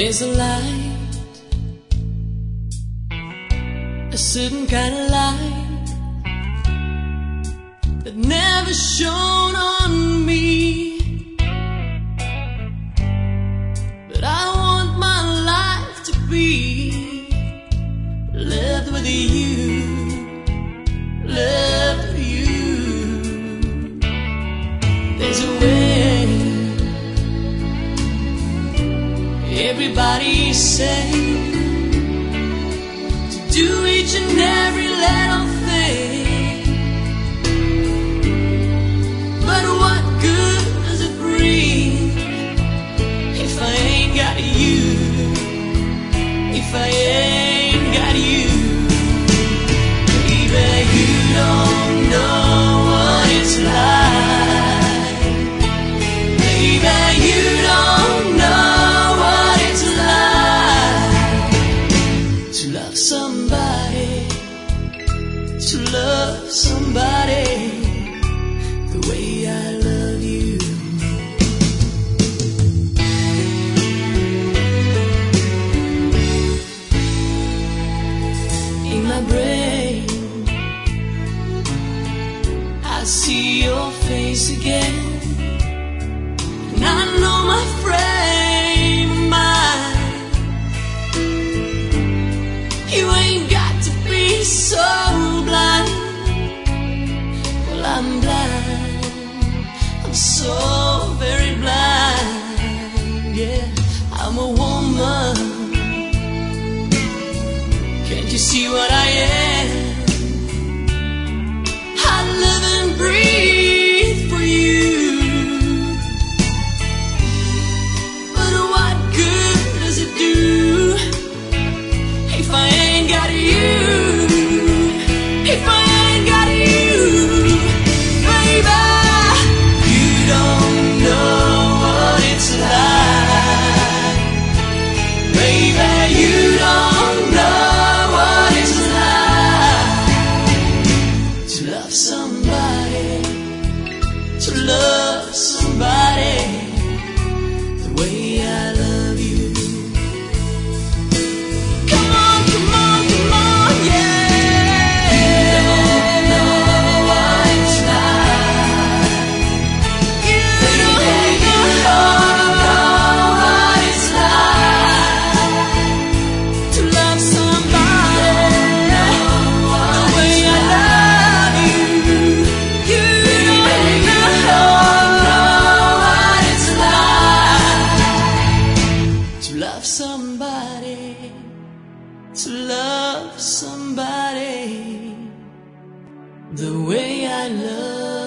There's a light, a certain kind of light that never shone on me, but I want my life to be lived with you, lived with you. There's a way, everybody say, to do each and every little thing, but what good does it bring if I ain't got you, if I ain't got you? Baby, you don't know what it's like. Baby, you don't know what it's like to love somebody, to love somebody the way I love you. In my brain I see your face again, and I know my frame of mind. You ain't got to be so blind. Well, I'm blind, I'm so very blind. Yeah, I'm a woman. Can't you see what I am? I live and breathe for you, but what good does it do if I ain't got you, if I ain't got you? Baby, you don't know what it's like. Baby, you don't know what it's like to love somebody, to love somebody the way I love you. Come on, come on, come on, yeah. You don't know what it's like. You don't know what it's like to love somebody the way I love you. You don't know what it's like to love somebody, to love somebody the way I love